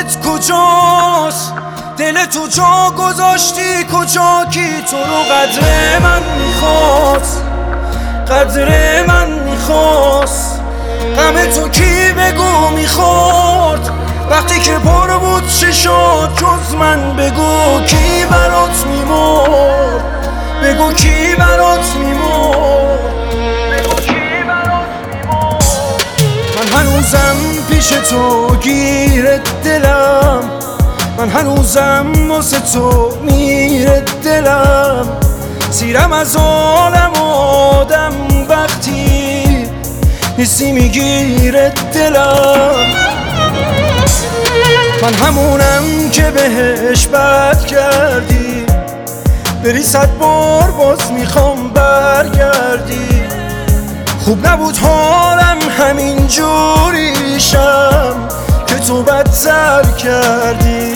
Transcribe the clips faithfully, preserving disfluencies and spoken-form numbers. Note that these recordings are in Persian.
دلت کجاست؟ دل تو جا گذاشتی کجا؟ کی تو رو قدر من میخواست؟ قدر من میخواست؟ غم تو کی بگو میخورد؟ وقتی که پر بود چی شد جز من؟ بگو کی برات میمرد؟ بگو کی برات میمرد؟ بگو کی برات میمرد؟ من هنوزم پیش تو گیرت دلم، من هنوزم واسه تو میره دلم. سیرم از عالم آدم وقتی نیستی میگیره دلم. من همونم که بهش بد کردی، بری صد بار باز میخوام برگردی. خوب نبود حالم همین جوریشم که تو بدتر کردی.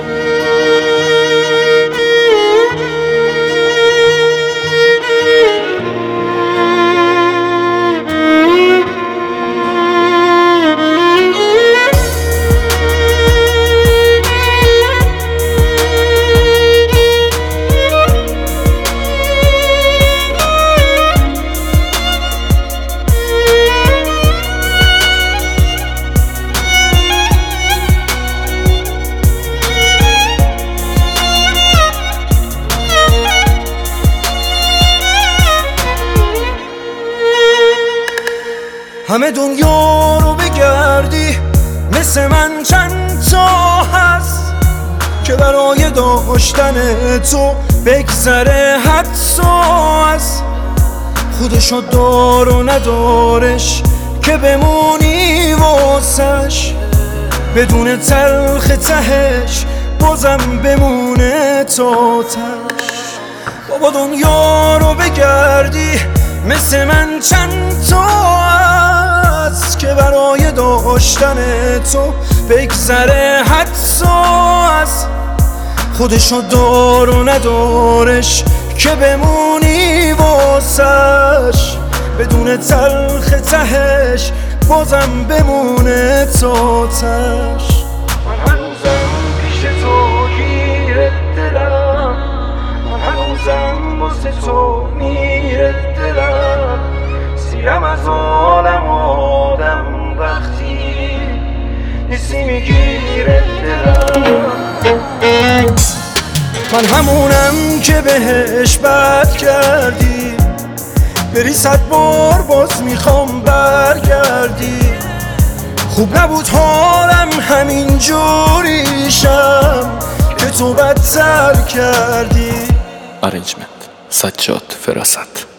همه دنیا رو بگردی مثل من چند تا هست که برای داشتن تو بگذره حتی از خودشو دار و ندارش که بمونی واسش. بدون تلخ تهش بازم بمونه تا تش. بابا دنیا رو بگردی مثل من چند تا هست که برای داشتن تو بگذره حتی از خودشو دار و ندارش که بمونی واسش. بدون تلخ تهش بازم بمونه تا تش. من هنوزم پیش تو گیرت دلم، من هنوزم واسه تو میره دلم. سیرم از عالم آدم وقتی نیستی میگیره دلم. من همونم که بهش بد کردی، بری صد بار باز میخوام برگردی. خوب نبود حالم همین جوریشم که تو بدتر کردی. ارنجمنت سجاد فراست.